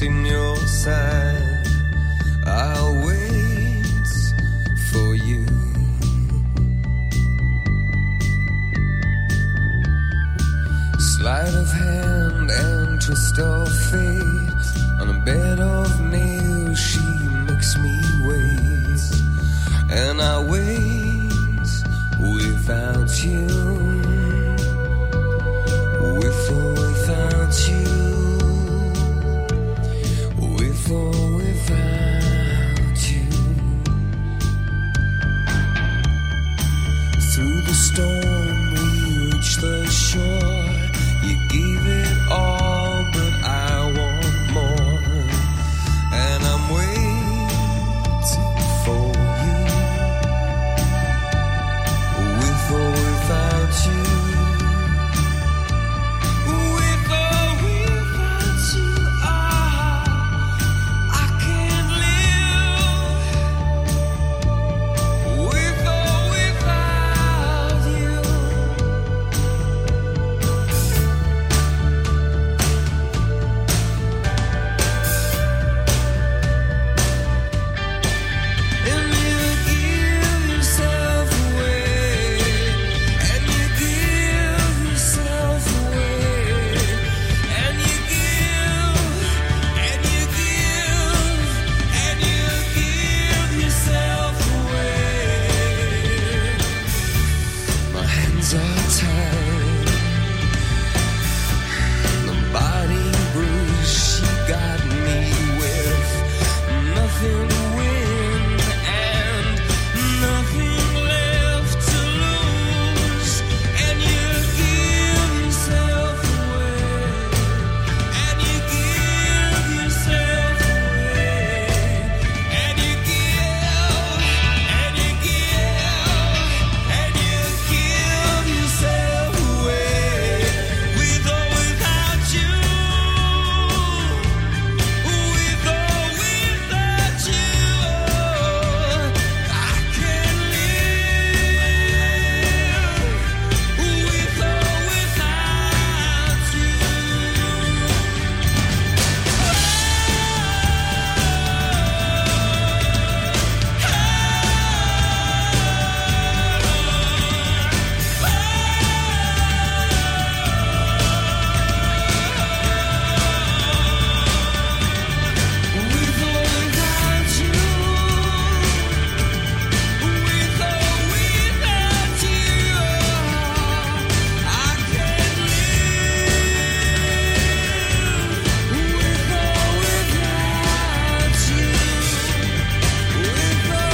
in your side. I'll wait for you. Sleight of hand and twist of fate. On a bed of nails she makes me wait. And I wait without you. With or without you. With or without you. Through the storm we reach the shore. You gave it all, but I want more. And I'm waiting for you. With or without you. With or without you. I can't live. With or without you. And you give yourself away. And you give yourself away. And you give. And you give. And you give yourself away. My hands are tied. The body bruise she got me with. Nothing to win and nothing left to lose. And you give yourself away. And you give yourself away. And you give. And you give. And you give yourself away. With or without you. With or without you. I can't live. With or without you. With or without you. With or without you. I can't live. With or without you. With or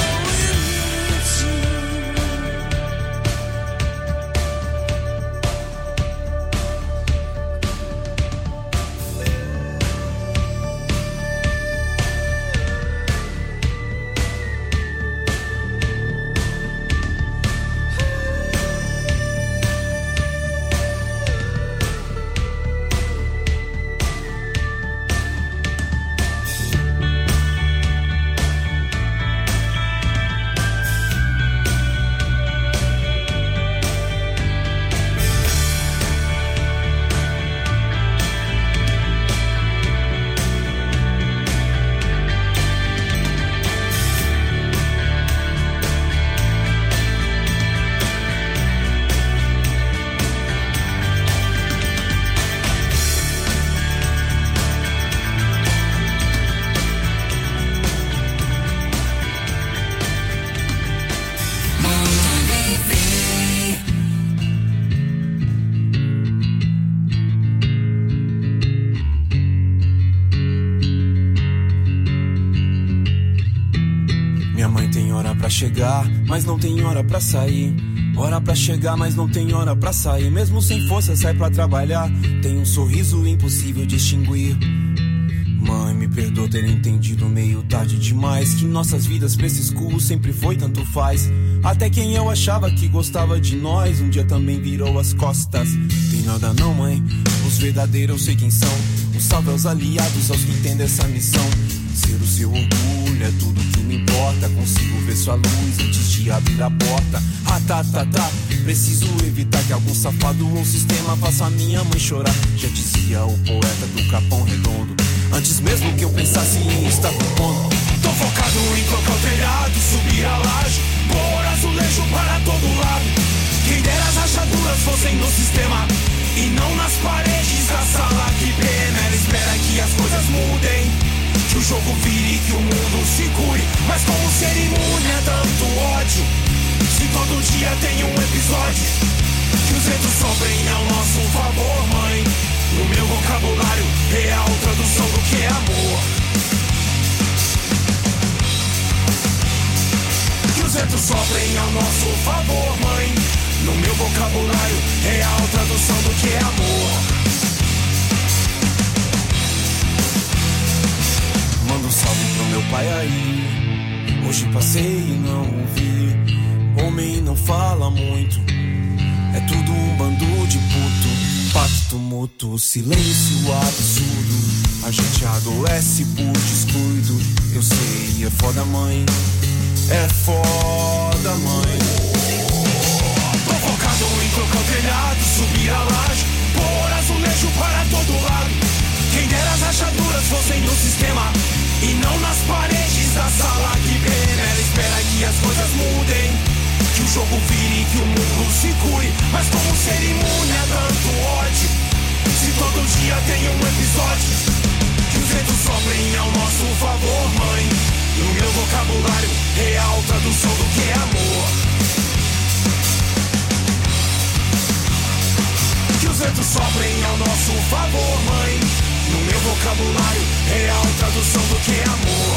Minha mãe tem hora pra chegar, mas não tem hora pra sair. Hora pra chegar, mas não tem hora pra sair. Mesmo sem força sai pra trabalhar. Tem um sorriso impossível de extinguir. Mãe, me perdoa ter entendido meio tarde demais que nossas vidas pra esse escuro sempre foi tanto faz. Até quem eu achava que gostava de nós um dia também virou as costas. Tem nada não, mãe, os verdadeiros eu sei quem são. Um salve aos aliados, aos que entendem essa missão. Ser o seu orgulho é tudo que me importa. Consigo ver sua luz antes de abrir a porta. Ah, tá, tá, tá. Preciso evitar que algum safado ou sistema faça minha mãe chorar. Já dizia o poeta do Capão Redondo. Antes mesmo que eu mudem, que o jogo vire, que o mundo se cure. Mas como ser imune a tanto ódio, se todo dia tem um episódio? Que os ventos soprem ao nosso favor, mãe. No meu vocabulário, real tradução do que é amor. Que os ventos soprem ao nosso favor, mãe. No meu vocabulário, real tradução do que é amor. Manda um salve pro meu pai aí. Hoje passei e não ouvi. Homem não fala muito, é tudo um bando de puto. Pacto mútuo, silêncio absurdo. A gente adoece por descuido. Eu sei, é foda, mãe. É foda, mãe. Tô focado em trocar o telhado, subir a laje, pôr azulejo para todo lado. Quem dera as rachaduras fossem no sistema e não nas paredes da sala que venera. Espera que as coisas mudem, que o jogo vire, que o mundo se cure. Mas como ser imune a tanto ódio, se todo dia tem um episódio? Que os ventos soprem ao nosso favor, mãe. No meu vocabulário, real tradução do que é amor. Que os ventos soprem ao nosso favor, mãe. No meu vocabulário, real tradução do que é amor.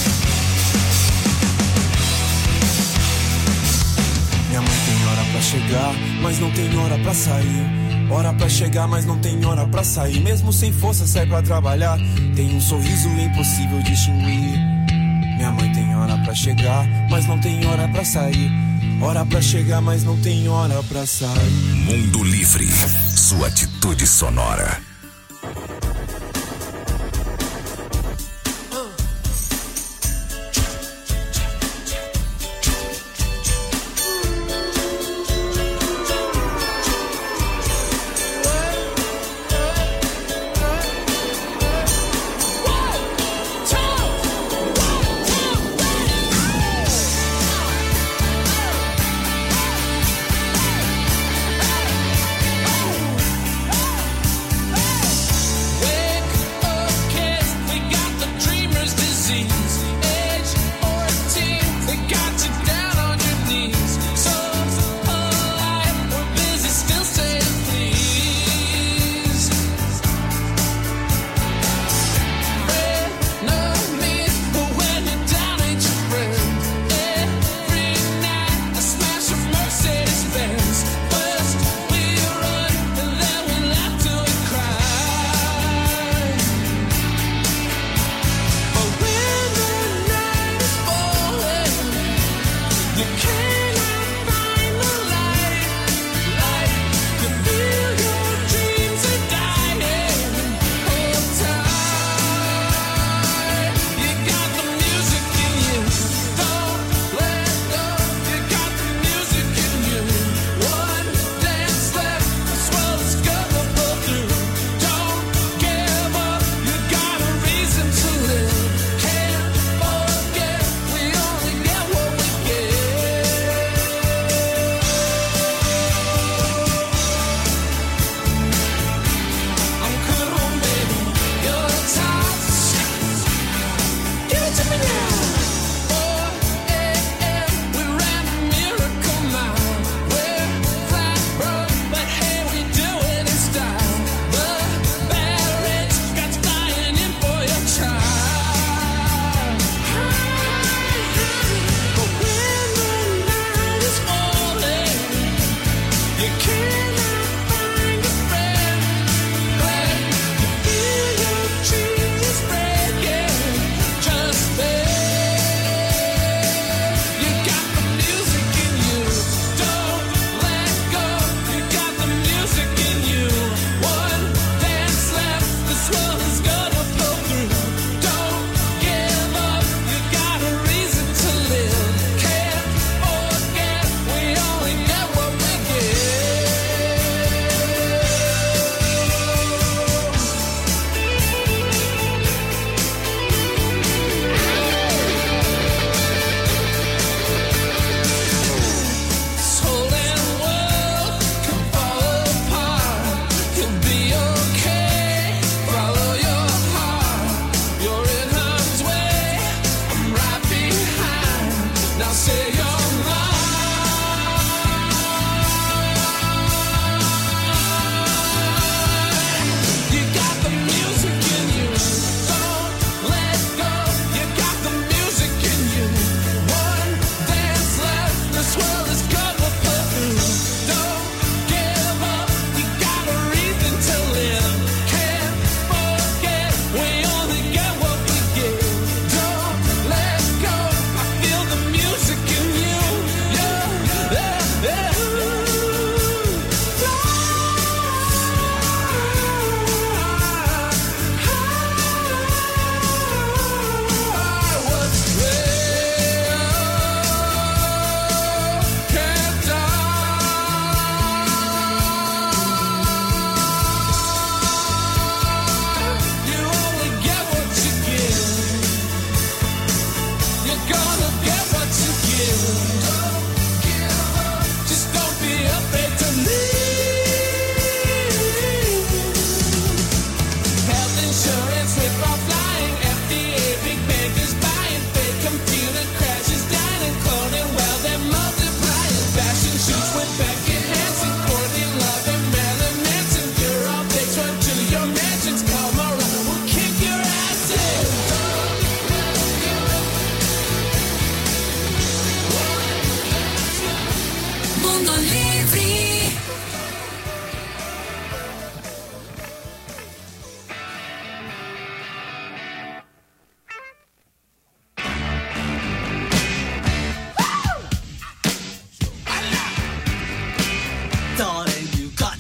Minha mãe tem hora pra chegar, mas não tem hora pra sair. Hora pra chegar, mas não tem hora pra sair. Mesmo sem força, sai pra trabalhar. Tem um sorriso impossível de extinguir. Minha mãe tem hora pra chegar, mas não tem hora pra sair. Hora pra chegar, mas não tem hora pra sair. Mundo Livre, sua atitude sonora.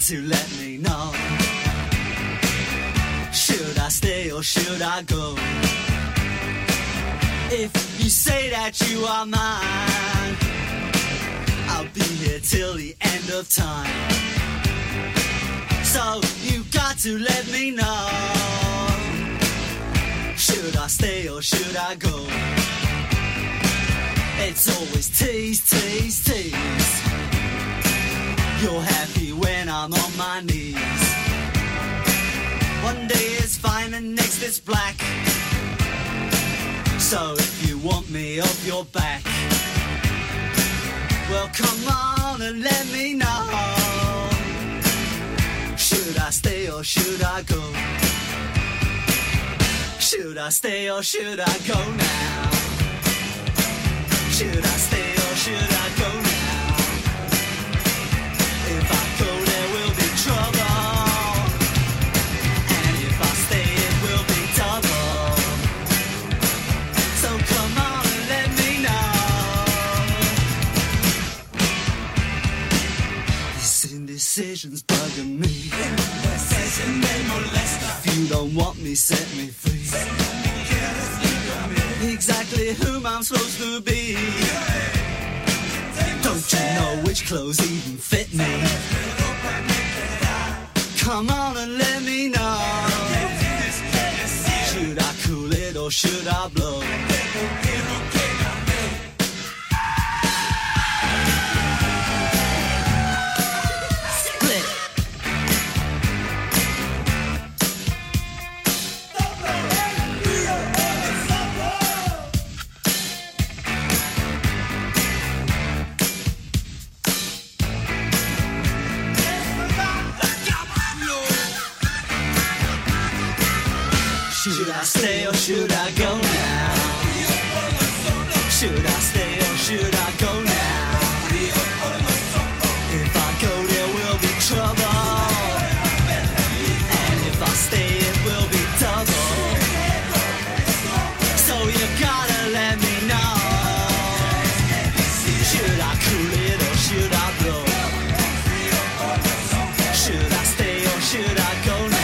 to let me know. Should I stay or should I go? If you say that you are mine, I'll be here till the end of time. So you got to let me know. Should I stay or should I go? It's always tease, tease, tease. You're happy when I'm on my knees. One day is fine and next is black. So if you want me off your back, well come on and let me know. Should I stay or should I go? Should I stay or should I go now? Should I stay or should I go now? If I go there will be trouble, and if I stay it will be double. So come on and let me know. These indecisions bugging me. If you don't want me, set me free. Exactly whom I'm supposed to be. Don't you know which clothes even fit me? Come on and let me know. Should I cool it or should I blow? Should I stay or should I go now? Should I stay or should I go now? If I go there will be trouble, and if I stay it will be double. So you gotta let me know. Should I cool it or should I blow? Should I stay or should I go now?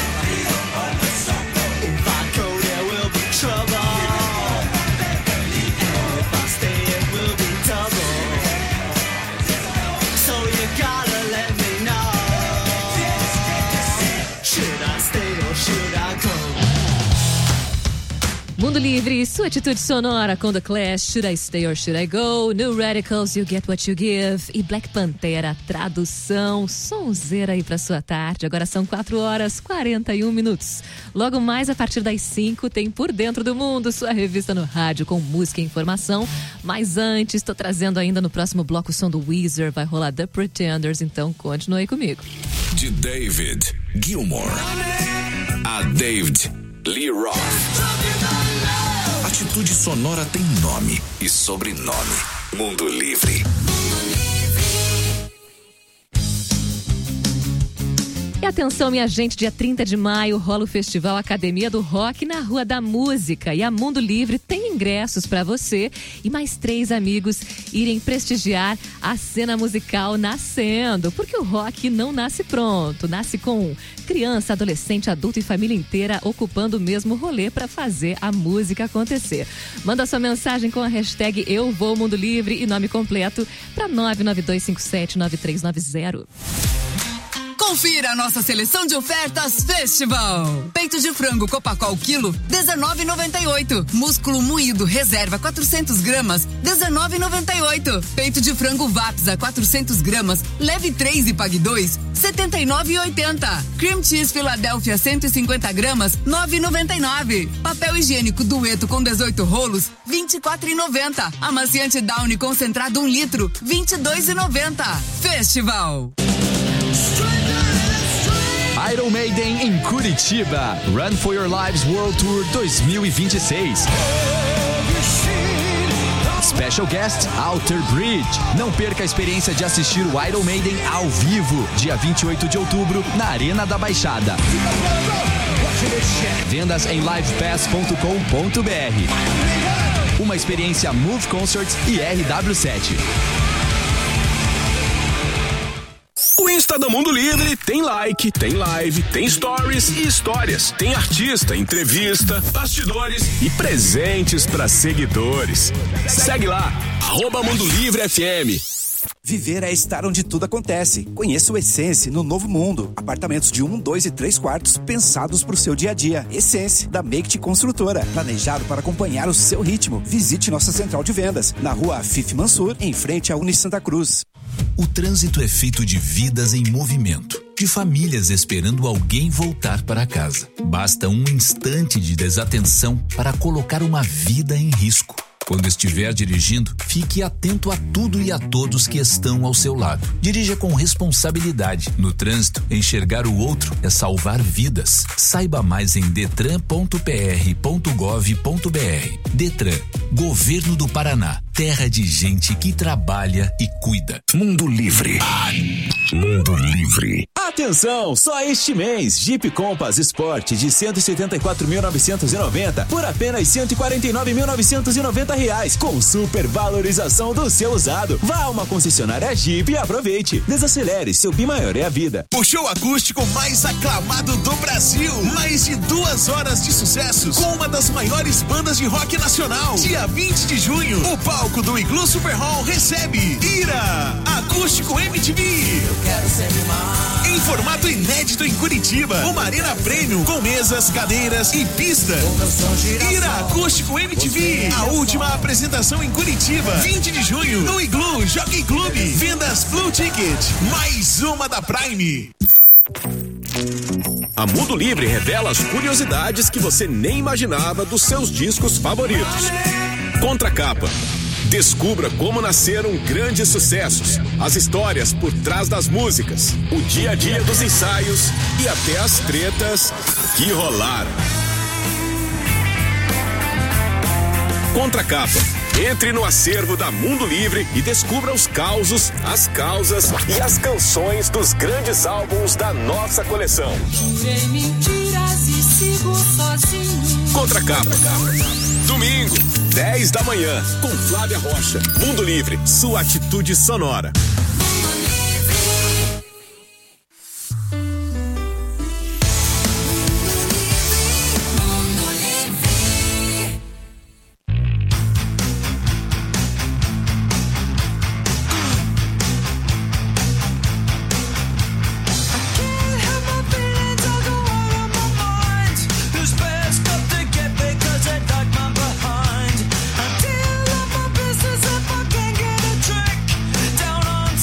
Mundo Livre, sua atitude sonora com The Clash, Should I Stay or Should I Go? New Radicals, You Get What You Give. E Black Pantera, tradução, sonzeira aí pra sua tarde. Agora são 4h41. Logo mais, a partir das 5, tem Por Dentro do Mundo, sua revista no rádio com música e informação. Mas antes, estou trazendo ainda no próximo bloco o som do Weezer, vai rolar The Pretenders, então continue aí comigo. De David Gilmour a David Lee Roth. Atitude sonora tem nome e sobrenome. Mundo Livre. E atenção, minha gente, dia 30 de maio rola o Festival Academia do Rock na Rua da Música. E a Mundo Livre tem ingressos para você e mais 3 amigos irem prestigiar a cena musical nascendo. Porque o rock não nasce pronto, nasce com criança, adolescente, adulto e família inteira ocupando o mesmo rolê para fazer a música acontecer. Manda sua mensagem com a hashtag Eu Vou Mundo Livre e nome completo para 992579390. Confira a nossa seleção de ofertas Festival. Peito de frango Copacol quilo, R$19,98. Músculo moído reserva 400 gramas, R$19,98. Peito de frango Vapsa 400 gramas, leve 3 e pague 2, R$79,80. Cream Cheese Philadelphia 150 gramas, R$9,99. Papel higiênico Dueto com 18 rolos, R$24,90. Amaciante Downy concentrado 1 litro, R$22,90. Festival. Iron Maiden em Curitiba. Run for Your Lives World Tour 2026. Special Guest Outer Bridge. Não perca a experiência de assistir o Iron Maiden ao vivo, dia 28 de outubro, na Arena da Baixada. Vendas em livepass.com.br. Uma experiência Move Concerts e RW7. O O Insta do Mundo Livre tem like, tem live, tem stories e histórias. Tem artista, entrevista, bastidores e presentes para seguidores. Segue lá, @Mundo Livre FM. Viver é estar onde tudo acontece. Conheça o Essence no Novo Mundo. Apartamentos de 1, 2 e 3 quartos pensados para o seu dia a dia. Essence, da Make Construtora. Planejado para acompanhar o seu ritmo. Visite nossa central de vendas, na rua Afif Mansur, em frente à Uni Santa Cruz. O trânsito é feito de vidas em movimento, de famílias esperando alguém voltar para casa. Basta um instante de desatenção para colocar uma vida em risco. Quando estiver dirigindo, fique atento a tudo e a todos que estão ao seu lado. Dirija com responsabilidade. No trânsito, enxergar o outro é salvar vidas. Saiba mais em detran.pr.gov.br. Detran, Governo do Paraná. Terra de gente que trabalha e cuida. Mundo Livre. Mundo Livre. Atenção, só este mês, Jeep Compass Sport de 174.990 por apenas R$149.990, com super valorização do seu usado. Vá a uma concessionária Jeep e aproveite. Desacelere, seu bem maior é a vida. O show acústico mais aclamado do Brasil. Mais de 2 horas de sucessos com uma das maiores bandas de rock nacional. Dia 20 de junho, o palco do Iglu Super Hall recebe Ira, Acústico MTV. Eu quero ser mais. Em formato inédito em Curitiba, uma arena premium com mesas, cadeiras e pista. Ira Acústico MTV, a última apresentação em Curitiba, 20 de junho, no Iglu Jockey Club. Vendas Blue Ticket, mais uma da Prime. A Mundo Livre revela as curiosidades que você nem imaginava dos seus discos favoritos. Contracapa. Descubra como nasceram grandes sucessos, as histórias por trás das músicas, o dia a dia dos ensaios e até as tretas que rolaram. Contracapa. Entre no acervo da Mundo Livre e descubra os causos, as causas e as canções dos grandes álbuns da nossa coleção. Mentiras e sigo sozinho. Contracapa. Domingo, 10 da manhã, com Flávia Rocha. Mundo Livre, sua atitude sonora. Down on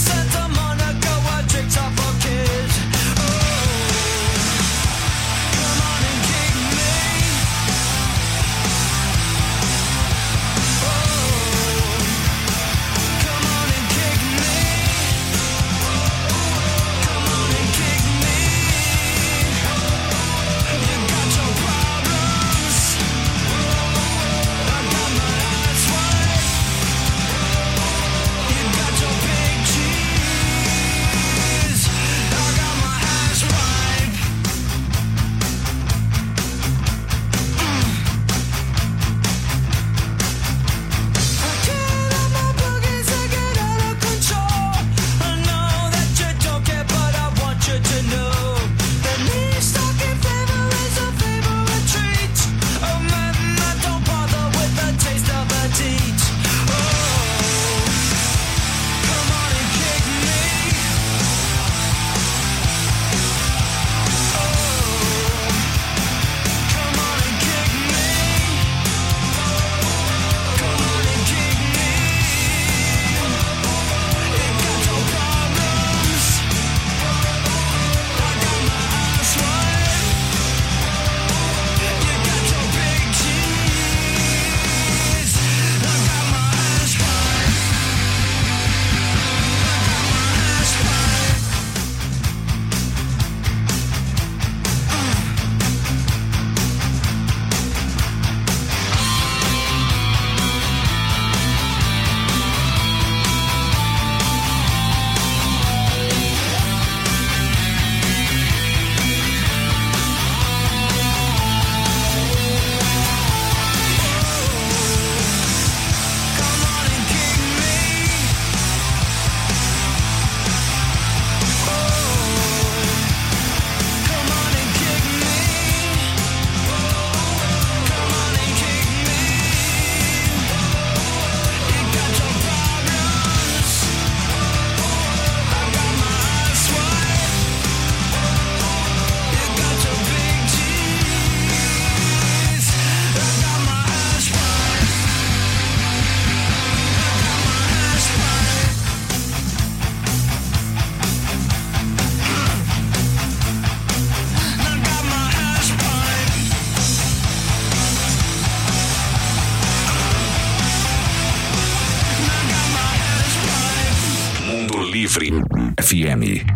Livre FM.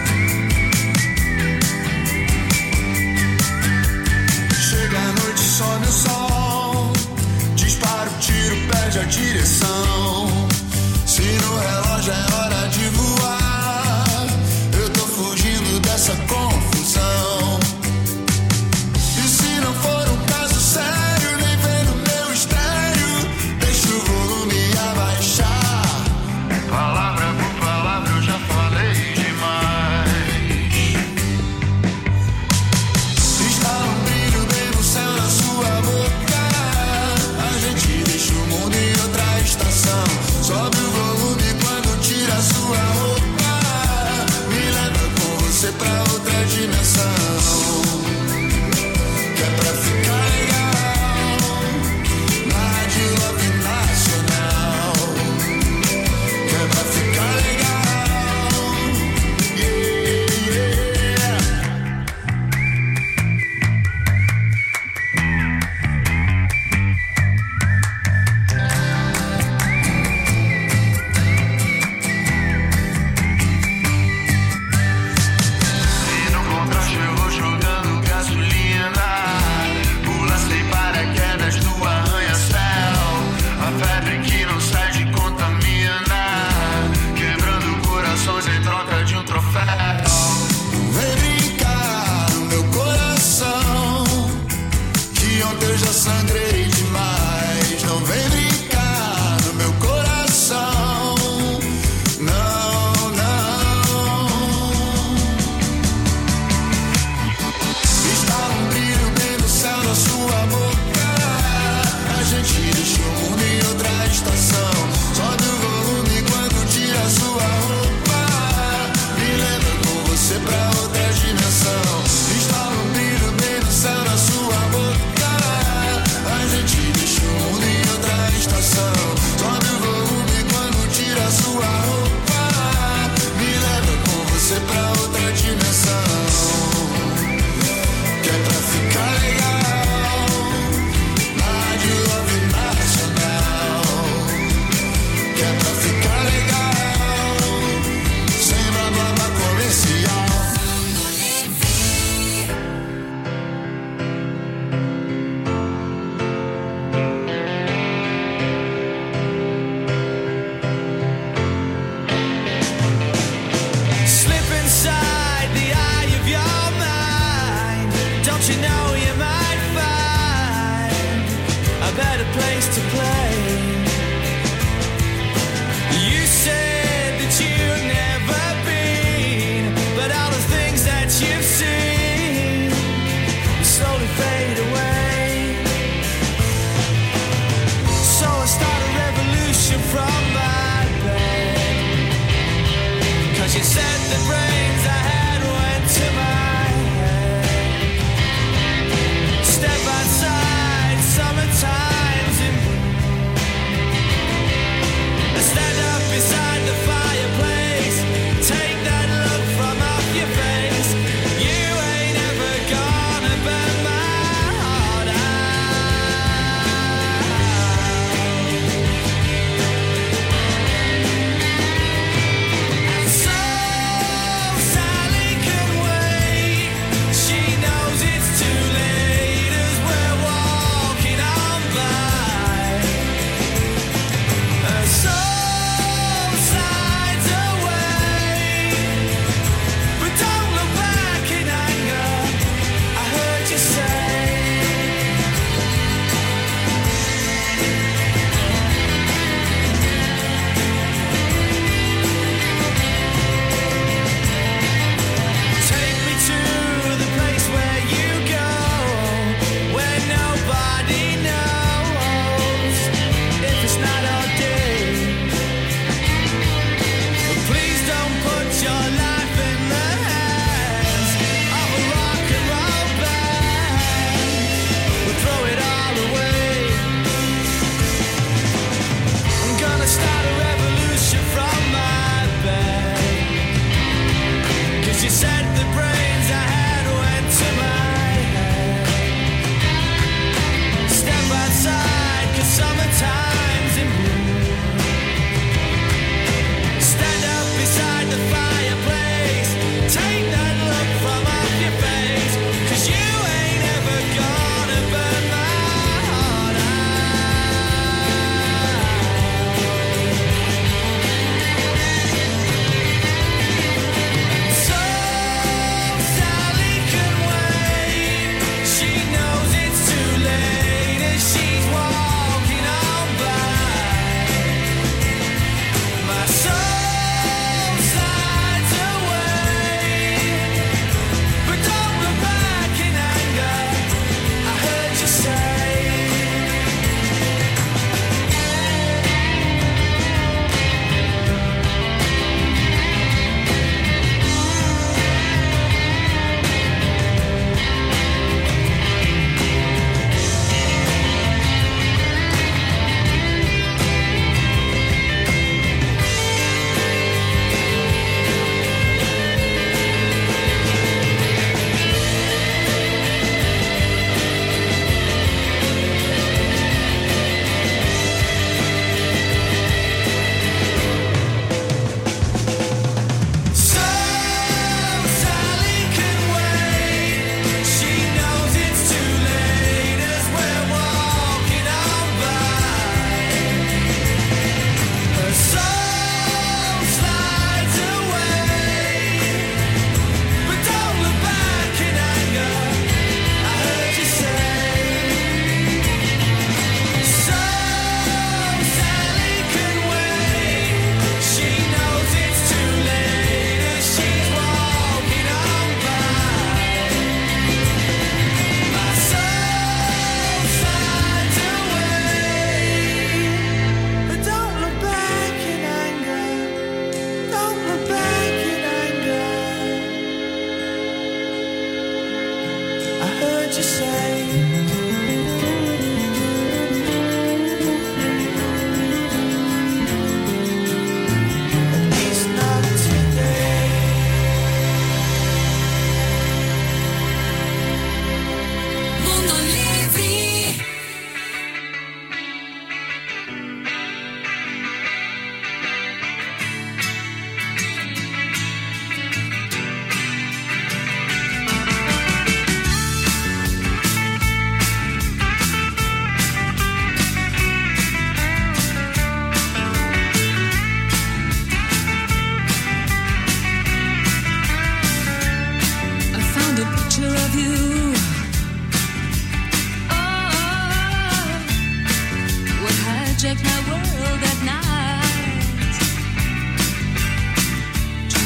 Chega a noite só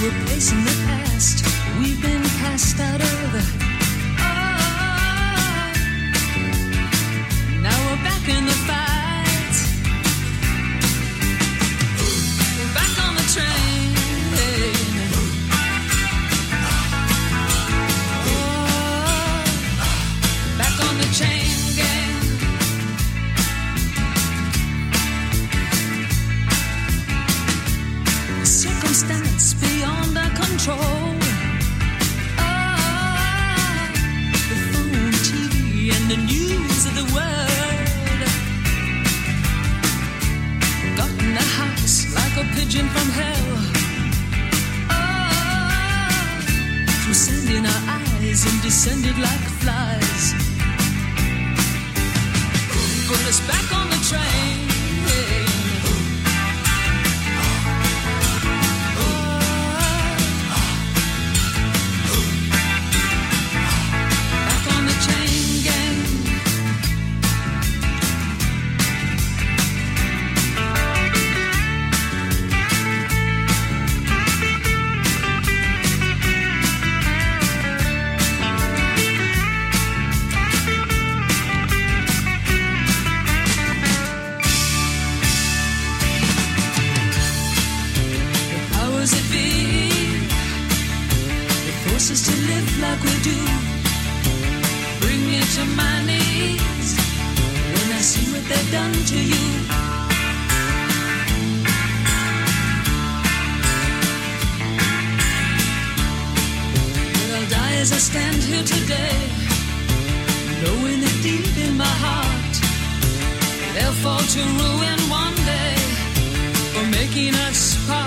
a place in the past we've been cast out of. Now we're back in the fight. We're back on the train. Back on the chain gang. Circumstance beyond our control. The phone, TV, and the news of the world got in the house like a pigeon from hell. Through sand in our eyes and descended like flies. Put us back on the train. Back on the chain gang. Us to live like we do. Bring me to my knees when I see what they've done to you. But I'll die as I stand here today, knowing that deep in my heart they'll fall to ruin one day for making us part.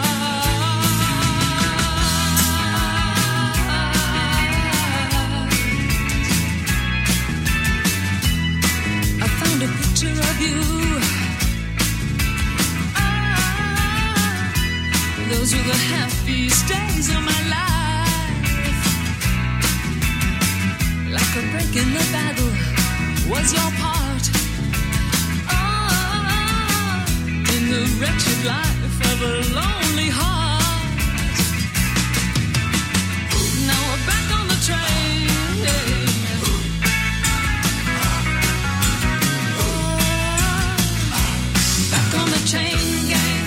A picture of you. Those were the happiest days of my life. Like a break in the battle was your part. In the wretched life of a lonely heart. Now we're back on the train. On the chain gang.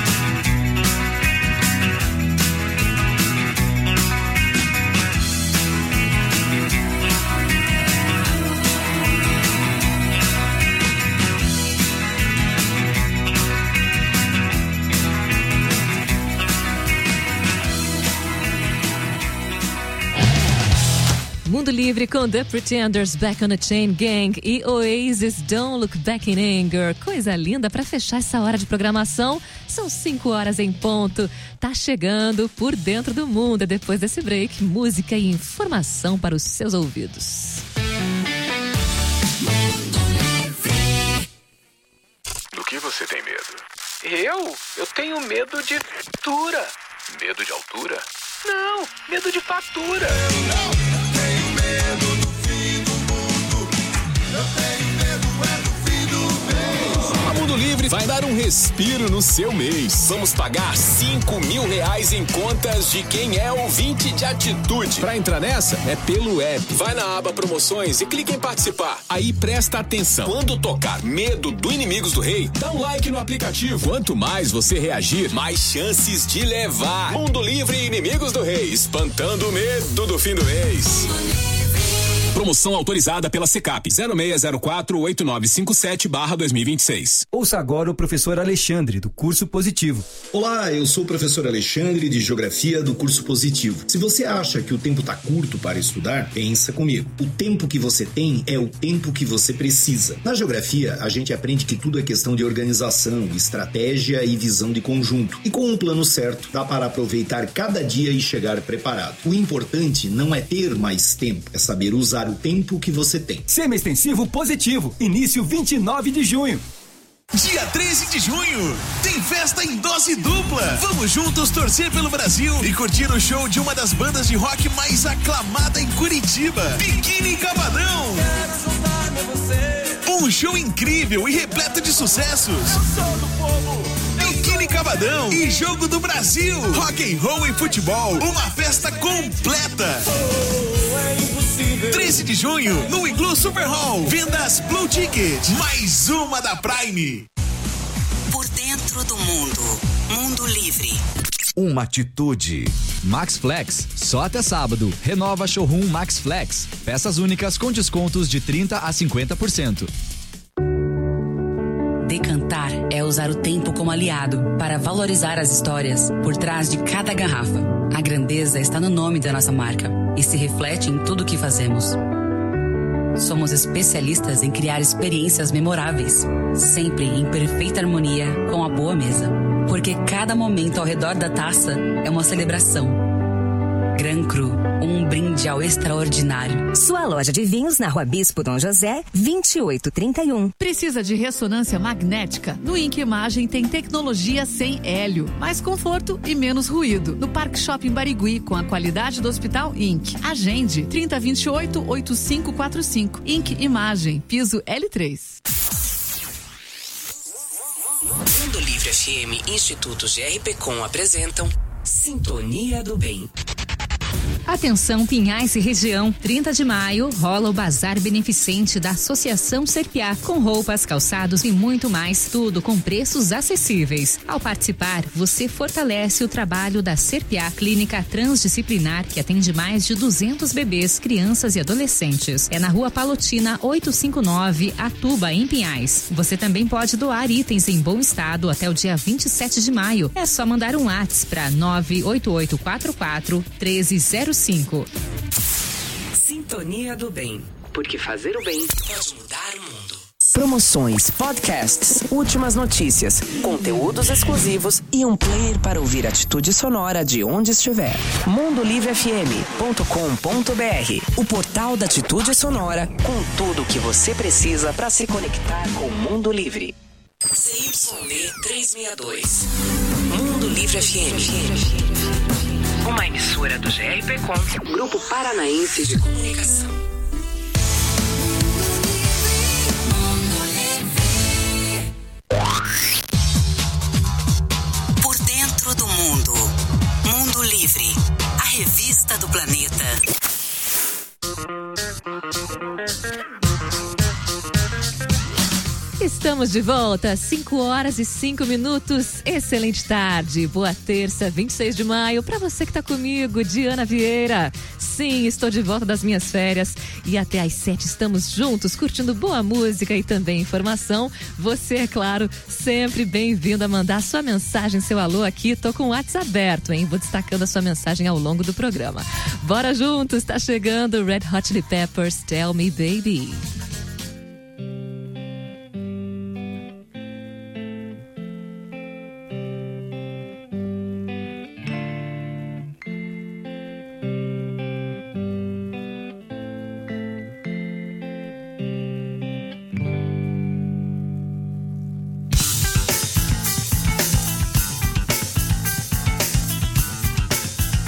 Mundo Livre com The Pretenders, Back on the Chain Gang e Oasis, Don't Look Back in Anger. Coisa linda para fechar essa hora de programação. São 5 horas em ponto. Tá chegando Por Dentro do Mundo. Depois desse break, música e informação para os seus ouvidos. Do que você tem medo? Eu tenho medo de altura. Medo de altura? Não, medo de fatura. A Mundo Livre vai dar um respiro no seu mês. Vamos pagar R$5.000 em contas de quem é ouvinte de atitude. Pra entrar nessa, é pelo app. Vai na aba promoções e clica em participar. Aí presta atenção. Quando tocar Medo do Inimigos do Rei, dá um like no aplicativo. Quanto mais você reagir, mais chances de levar. Mundo Livre e Inimigos do Rei, espantando o medo do fim do mês. Promoção autorizada pela Secap 06048957/2026. Ouça agora o professor Alexandre, do Curso Positivo. Olá, eu sou o professor Alexandre, de Geografia do Curso Positivo. Se você acha que o tempo está curto para estudar, pensa comigo. O tempo que você tem é o tempo que você precisa. Na Geografia, a gente aprende que tudo é questão de organização, estratégia e visão de conjunto. E com um plano certo, dá para aproveitar cada dia e chegar preparado. O importante não é ter mais tempo, é saber usar o tempo que você tem. Semi-extensivo Positivo, início 29 de junho. Dia 13 de junho, tem festa em dose dupla. Vamos juntos torcer pelo Brasil e curtir o show de uma das bandas de rock mais aclamada em Curitiba, Biquíni Cavadão. Um show incrível e repleto de sucessos. Eu sou do povo. Biquíni Copacabadão e Jogo do Brasil. Rock and roll e futebol, uma festa completa. 13 de junho, no Iglu Super Hall. Vendas Blue Ticket, mais uma da Prime. Por dentro do mundo. Mundo Livre. Uma atitude. Max Flex, só até sábado. Renova showroom Max Flex. Peças únicas com descontos de 30% a 50%. Decantar é usar o tempo como aliado para valorizar as histórias por trás de cada garrafa. A grandeza está no nome da nossa marca e se reflete em tudo o que fazemos. Somos especialistas em criar experiências memoráveis, sempre em perfeita harmonia com a boa mesa. Porque cada momento ao redor da taça é uma celebração. Gran Cru, um brinde ao extraordinário. Sua loja de vinhos na Rua Bispo Dom José, 2831. Precisa de ressonância magnética? No Inc Imagem tem tecnologia sem hélio, mais conforto e menos ruído. No Parque Shopping Barigui, com a qualidade do Hospital Inc. Agende 3028-8545. Inc Imagem, piso L3. Mundo Livre FM e Instituto GRPcom apresentam Sintonia do Bem. Atenção Pinhais e região, 30 de maio rola o Bazar Beneficente da Associação Serpiá, com roupas, calçados e muito mais, tudo com preços acessíveis. Ao participar, você fortalece o trabalho da Serpiá Clínica Transdisciplinar, que atende mais de 200 bebês, crianças e adolescentes. É na Rua Palotina 859, Atuba, em Pinhais. Você também pode doar itens em bom estado até o dia 27 de maio. É só mandar um WhatsApp para 98844-1305. Sintonia do Bem, porque fazer o bem pode mudar o mundo. Promoções, podcasts, últimas notícias, conteúdos exclusivos e um player para ouvir atitude sonora de onde estiver. mundolivrefm.com.br, o portal da atitude sonora com tudo o que você precisa para se conectar com o mundo livre. CYD 362. Mundo Livre FM. Uma emissora do GRPcom, Grupo Paranaense de Comunicação. Por dentro do mundo. Mundo Livre. A revista do planeta. Estamos de volta, 5h05. Excelente tarde, boa terça, 26 de maio. Pra você que tá comigo, Diana Vieira. Sim, estou de volta das minhas férias e até às 7 estamos juntos, curtindo boa música e também informação. Você, é claro, sempre bem-vindo a mandar sua mensagem, seu alô aqui. Tô com o WhatsApp aberto, hein? Vou destacando a sua mensagem ao longo do programa. Bora juntos, tá chegando Red Hot Chili Peppers, Tell Me Baby.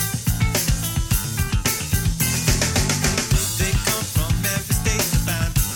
They come from every state to find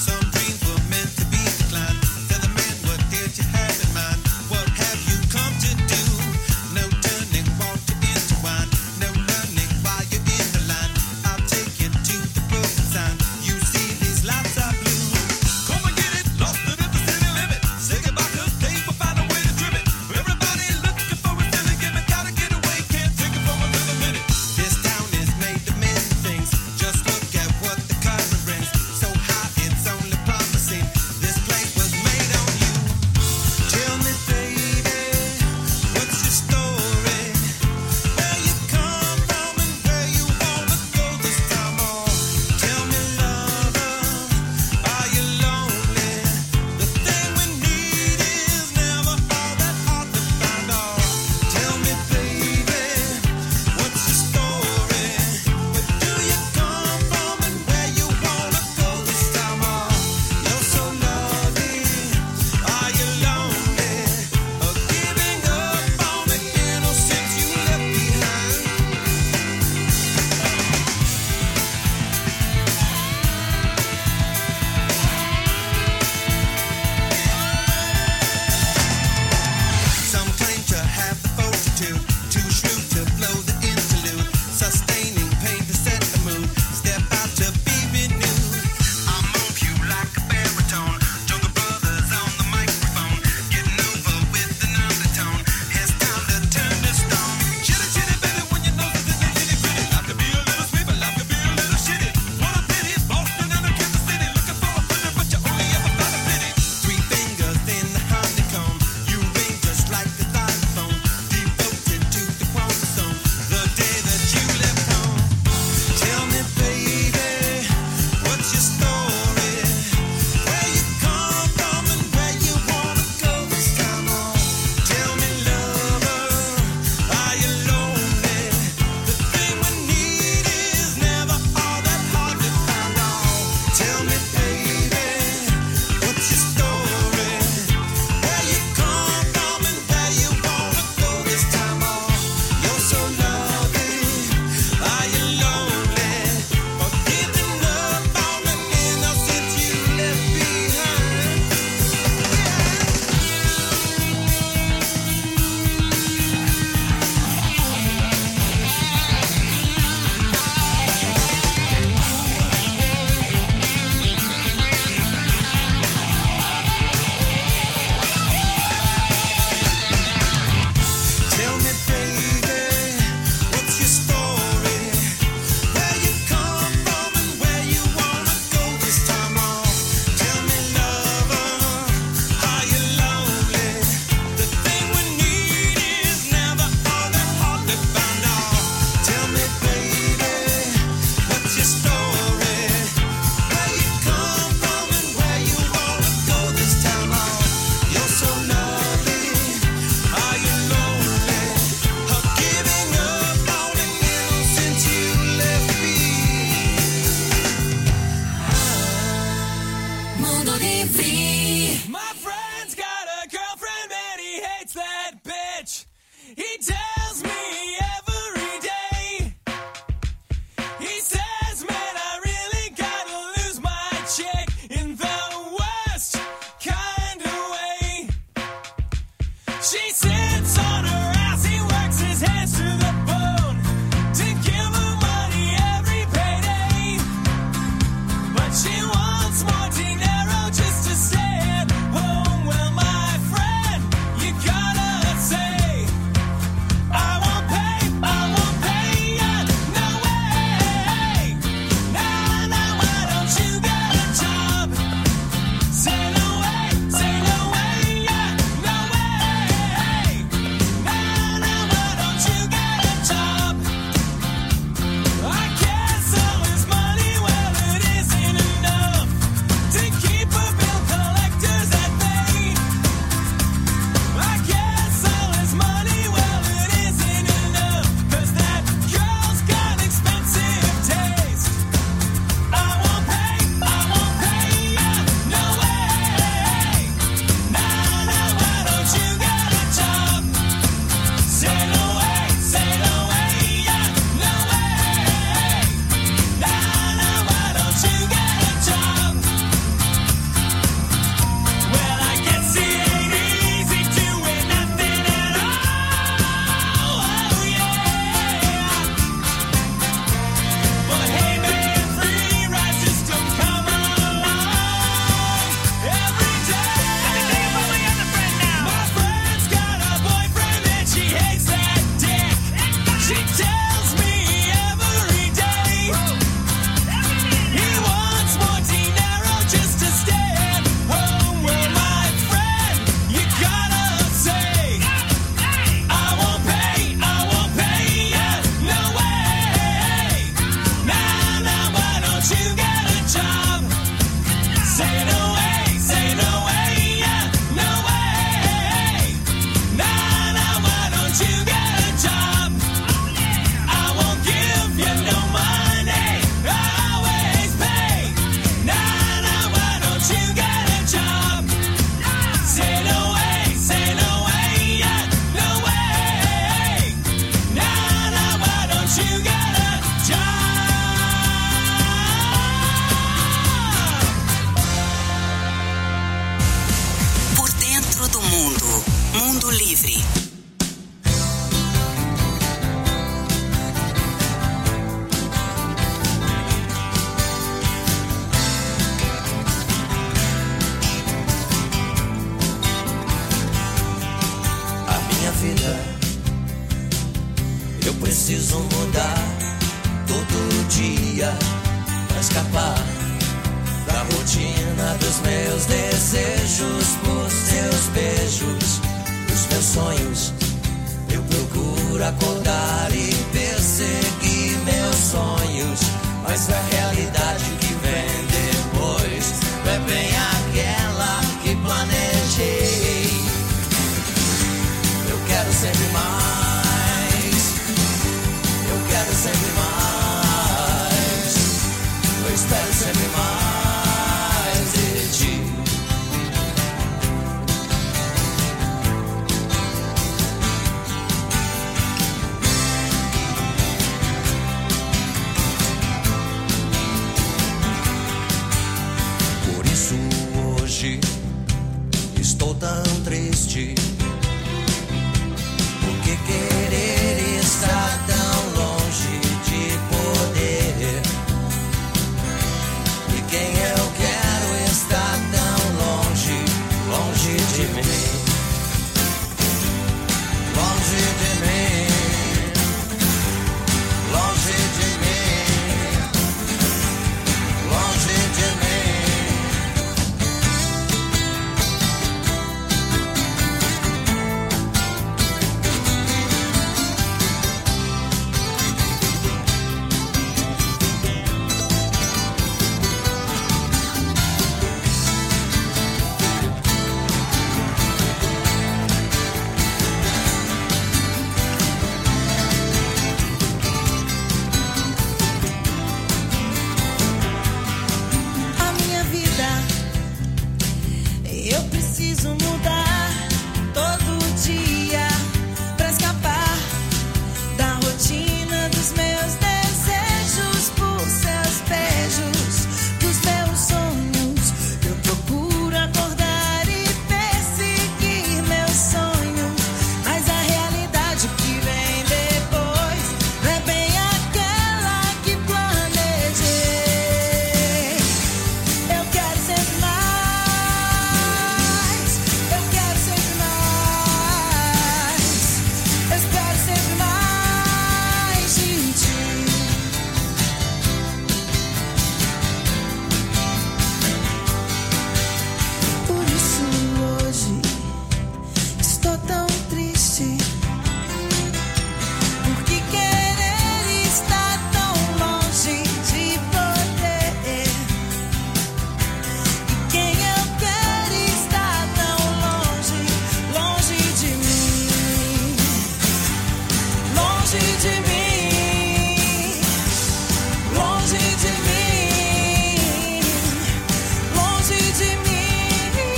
preciso mudar todo dia pra escapar da rotina dos meus desejos por seus beijos, os meus sonhos. Eu procuro acordar e perseguir meus sonhos, mas a realidade que vem depois não é bem aquela que planejei. Eu quero sempre mais, eu quero sempre mais, eu espero sempre mais de ti. Por isso hoje estou tão triste, porque querer estar tão longe de poder. E quem eu quero estar tão longe, longe de mim, longe de mim, longe de mim, longe de mim. A minha vida, eu preciso mudar todo dia pra escapar da rotina dos meus desejos por seus beijos, dos meus sonhos. Eu procuro acordar e perseguir meus sonhos, mas a realidade que vem depois não é bem aquela que planejei. Eu quero sempre mais, eu quero sempre mais, eu espero sempre mais de ti. Por isso hoje estou tão triste, porque querer estar tão longe de poder. E quem eu quero está tão longe, longe de mim, longe de mim, longe de mim, longe de mim.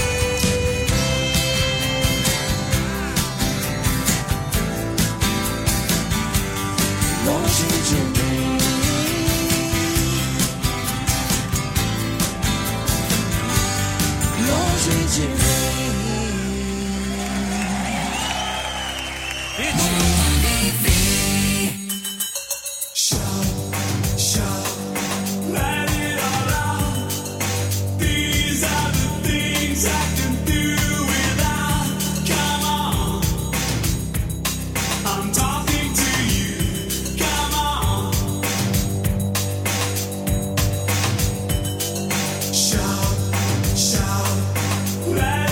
Longe de mim, longe de mim. Let it all out. These are the things I can do without. Come on, I'm talking to you. Come on. Shout, shout. Let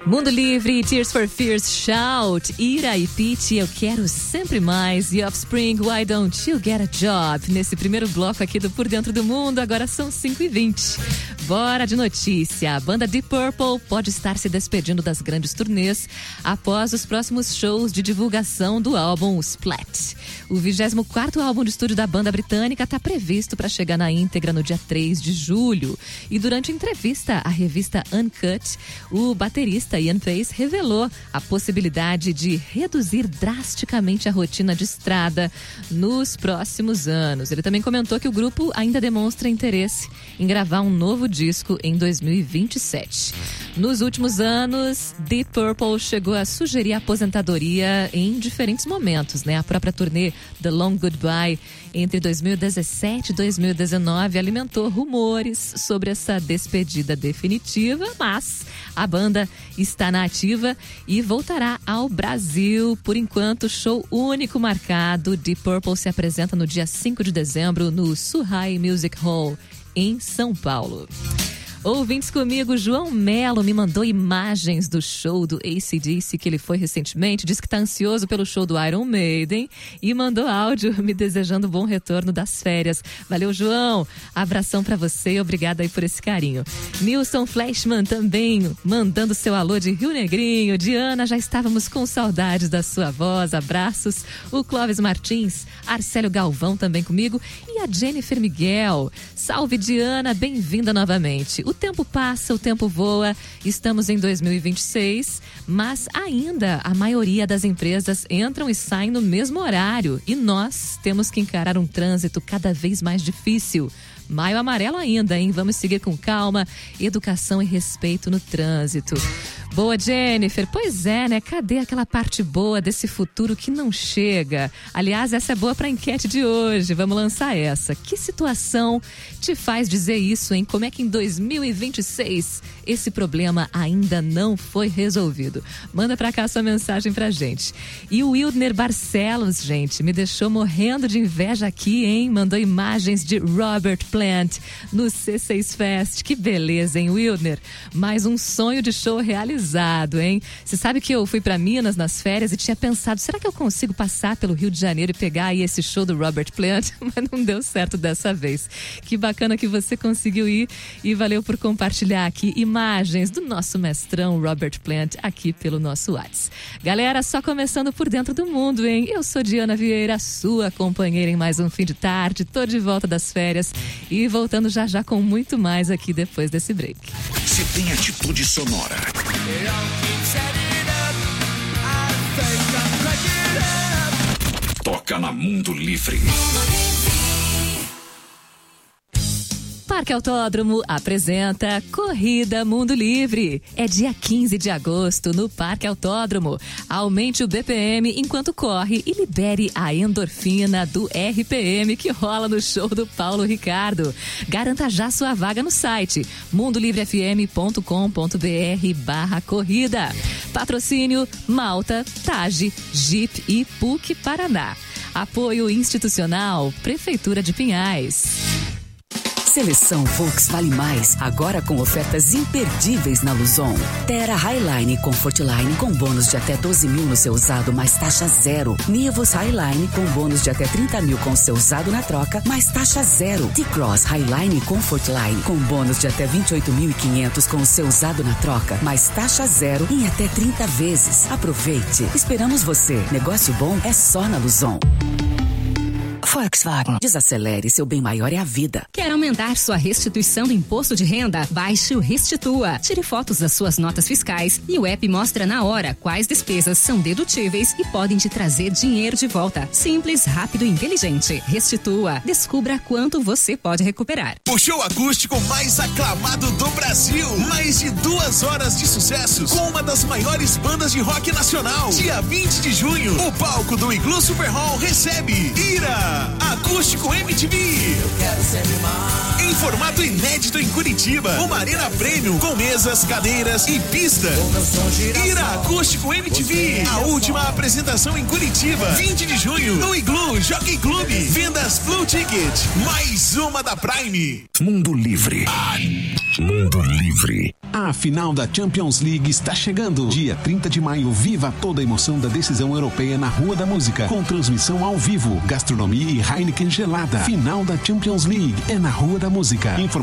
Mundo Livre, Tears for Fears, Shout, Ira e Pitty, Eu Quero Sempre Mais, e Offspring, Why Don't You Get a Job? Nesse primeiro bloco aqui do Por Dentro do Mundo, agora são 5h20. Bora de notícia. A banda Deep Purple pode estar se despedindo das grandes turnês após os próximos shows de divulgação do álbum Splat. O 24º álbum de estúdio da banda britânica está previsto para chegar na íntegra no dia 3 de julho. E durante a entrevista à revista Uncut, o baterista Ian Pace revelou a possibilidade de reduzir drasticamente a rotina de estrada nos próximos anos. Ele também comentou que o grupo ainda demonstra interesse em gravar um novo disco em 2027. Nos últimos anos, Deep Purple chegou a sugerir a aposentadoria em diferentes momentos, né? A própria turnê The Long Goodbye entre 2017 e 2019 alimentou rumores sobre essa despedida definitiva, mas a banda está na ativa e voltará ao Brasil. Por enquanto, show único marcado. Deep Purple se apresenta no dia 5 de dezembro no Suhai Music Hall, em São Paulo. Ouvintes comigo, João Melo me mandou imagens do show do AC/DC que ele foi recentemente, disse que está ansioso pelo show do Iron Maiden e mandou áudio me desejando bom retorno das férias. Valeu, João, abração pra você e obrigada aí por esse carinho. Nilson Flashman também mandando seu alô de Rio Negrinho. Diana, já estávamos com saudades da sua voz, abraços. O Clóvis Martins, Arcélio Galvão também comigo e a Jennifer Miguel. Salve, Diana, bem-vinda novamente. O tempo passa, o tempo voa, estamos em 2026, mas ainda a maioria das empresas entram e saem no mesmo horário e nós temos que encarar um trânsito cada vez mais difícil. Maio amarelo ainda, hein? Vamos seguir com calma, educação e respeito no trânsito. Boa, Jennifer. Pois é, né? Cadê aquela parte boa desse futuro que não chega? Aliás, essa é boa para a enquete de hoje. Vamos lançar essa. Que situação te faz dizer isso, hein? Como é que em 2026 esse problema ainda não foi resolvido? Manda pra cá sua mensagem pra gente. E o Wildner Barcelos, gente, me deixou morrendo de inveja aqui, hein? Mandou imagens de Robert Plant no C6 Fest. Que beleza, hein, Wildner? Mais um sonho de show realizado, hein? Você sabe que eu fui pra Minas nas férias e tinha pensado, será que eu consigo passar pelo Rio de Janeiro e pegar aí esse show do Robert Plant? Mas não deu certo dessa vez. Que bacana que você conseguiu ir e valeu por compartilhar aqui imagens do nosso mestrão Robert Plant aqui pelo nosso WhatsApp. Galera, só começando por dentro do mundo, hein? Eu sou Diana Vieira, sua companheira em mais um fim de tarde. Tô de volta das férias e voltando já já com muito mais aqui depois desse break. Se tem atitude sonora. Toca na Mundo Livre. Parque Autódromo apresenta Corrida Mundo Livre. É dia 15 de agosto no Parque Autódromo. Aumente o BPM enquanto corre e libere a endorfina do RPM que rola no show do Paulo Ricardo. Garanta já sua vaga no site mundolivrefm.com.br/corrida. Patrocínio Malta, TAG, Jeep e PUC Paraná. Apoio institucional Prefeitura de Pinhais. Seleção Volks Vale Mais, agora com ofertas imperdíveis na Luzon. Terra Highline Comfortline com bônus de até 12 mil no seu usado, mais taxa zero. Nivus Highline com bônus de até 30 mil com seu usado na troca, mais taxa zero. T-Cross Highline Comfortline com bônus de até 28.500 com seu usado na troca, mais taxa zero em até 30 vezes. Aproveite. Esperamos você. Negócio bom é só na Luzon. Volkswagen. Desacelere, seu bem maior é a vida. Quer aumentar sua restituição do imposto de renda? Baixe o Restitua. Tire fotos das suas notas fiscais e o app mostra na hora quais despesas são dedutíveis e podem te trazer dinheiro de volta. Simples, rápido e inteligente. Restitua. Descubra quanto você pode recuperar. O show acústico mais aclamado do Brasil. Mais de 2 horas de sucessos com uma das maiores bandas de rock nacional. Dia 20 de junho, o palco do Iglu Super Hall recebe Ira Acústico MTV. Eu quero sempre mais. Em formato inédito em Curitiba, uma arena premium com mesas, cadeiras e pista. Ira Acústico MTV. A última apresentação em Curitiba, 20 de junho, no Iglu Jockey Club. Vendas Blue Ticket. Mais uma da Prime. Mundo Livre. Mundo Livre. A final da Champions League está chegando. Dia 30 de maio, viva toda a emoção da decisão europeia na Rua da Música. Com transmissão ao vivo, gastronomia e Heineken gelada. Final da Champions League é na Rua da Música.